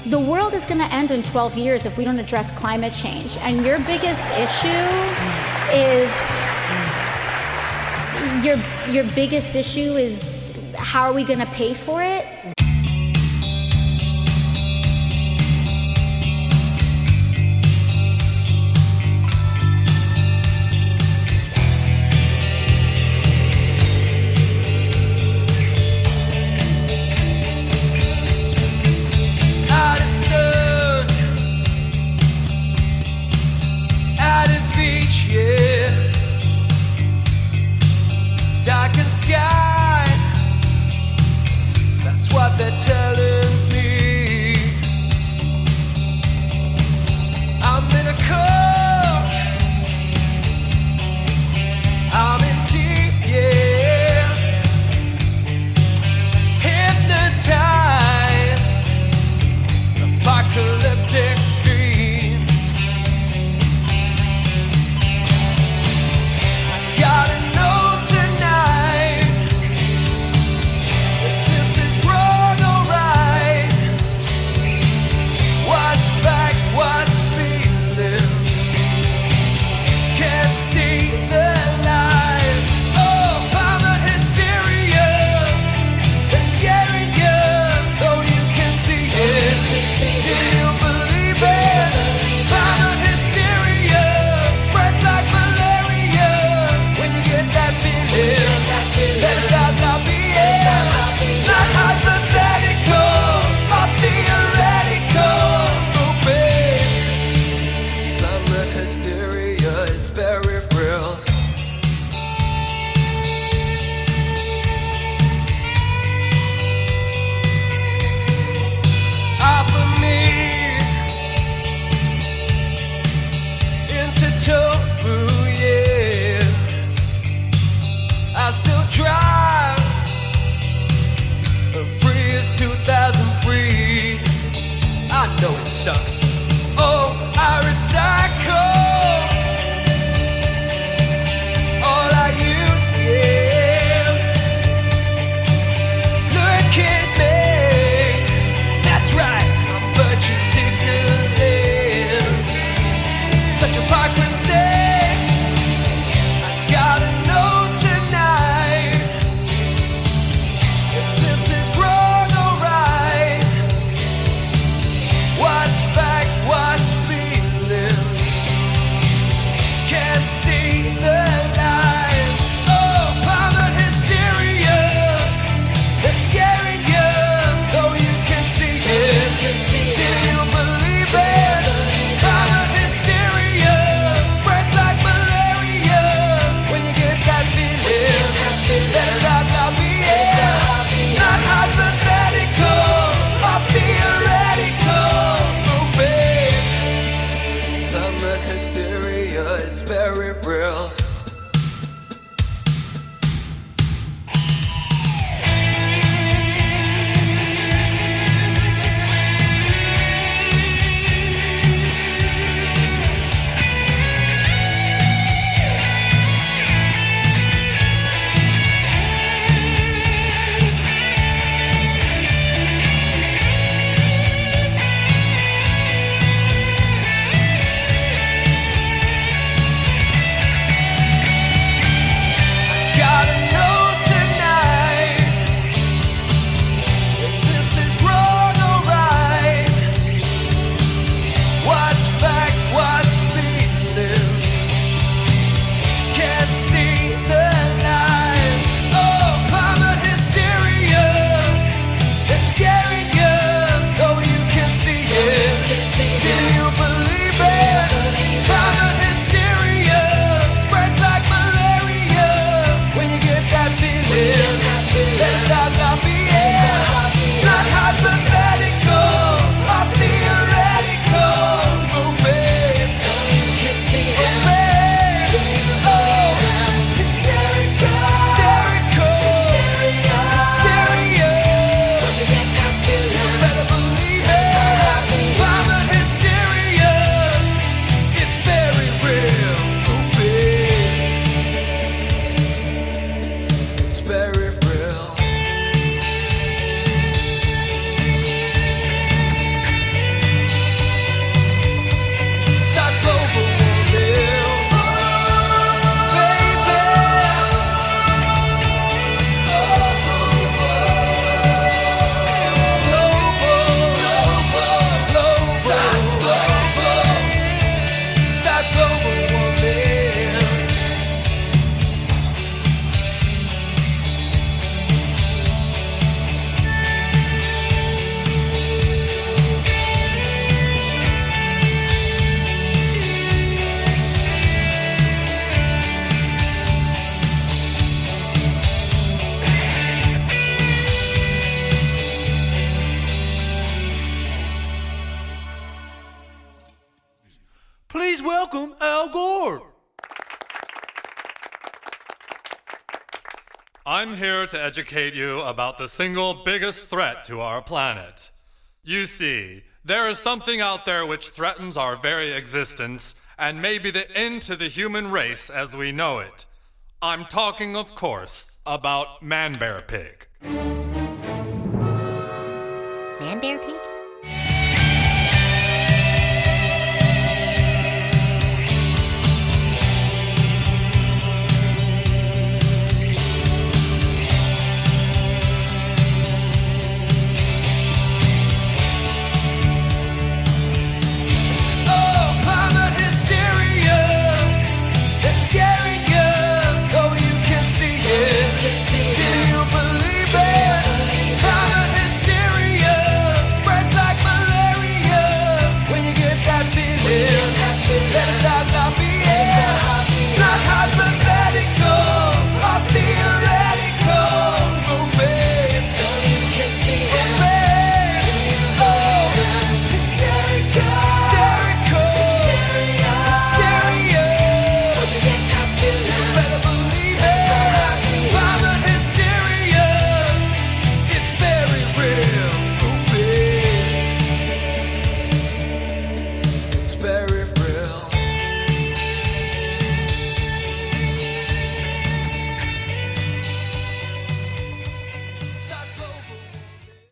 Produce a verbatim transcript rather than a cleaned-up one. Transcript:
The world is going to end in twelve years if we don't address climate change. And your biggest issue is your your biggest issue is how are we going to pay for it? Darkened sky, that's what they're telling me. I'm in a cold, I'm in deep, yeah. Hypnotized, apocalyptic dreams. I gotta know tonight if this is wrong or right. What's fact, what's feeling? Can't see the light. Oh, I'm the hysteria. It's scaring you, though you can see it. Do you believe it? I'm the hysteria. Spreads like malaria when you get that feeling. Let's stop not being. It's not hypothetical or theoretical. Oh, babe, climate hysteria is very real. Offer me into tofu, yeah. I still drive a Prius two thousand three. I know it sucks. Oh, I recycle all I use, yeah. Look at me, that's right, I'm virtue signaling. Such hypocrisy. I gotta know tonight if this is wrong or right. What's fact, Please welcome Al Gore. I'm here to educate you about the single biggest threat to our planet. You see, there is something out there which threatens our very existence and may be the end to the human race as we know it. I'm talking, of course, about Man Bear Pig. Man Bear Pig?